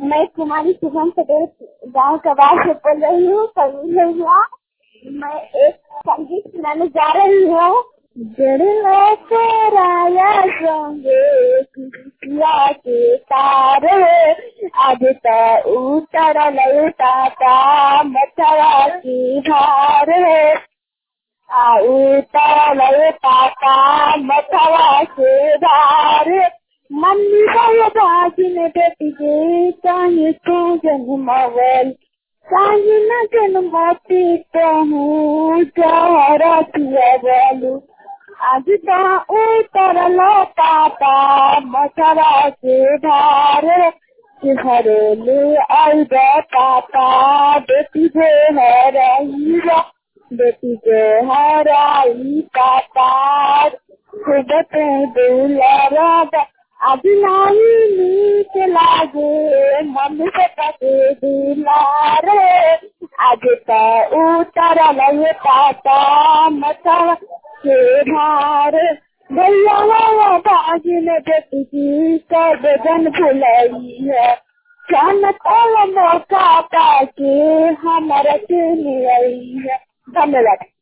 मैं कुमारी शुभम पटेल गांव कबाड़ से बोल रही हूँ। कबूल हुआ। मैं एक संगीत सुनाने जा रही हूँ। जड़ों तेराया संगे किया के तारे आज तो उतर लौटाता मथवा की धार उतर लौटाता मथवा के धार मम्मी को भागिन बेटी के चाहे तो जन्मवल चाहे न जन्मती तो हूँ जहरा पिया बोलू आज तो उतर लौटाता मथवा के धार घरेलू आई पापा बेटी जो है रही बेटी जो है रही पापा खुद दुलारा आज नहीं नीक लागे मम्मी से पके दुलारे आज तो उतर लगे पापा मथवा के धार भैया भागिन बेटी की कब जन भुलाई है जान कल मौका पाके हमारा चुनी आई है। धन्यवाद।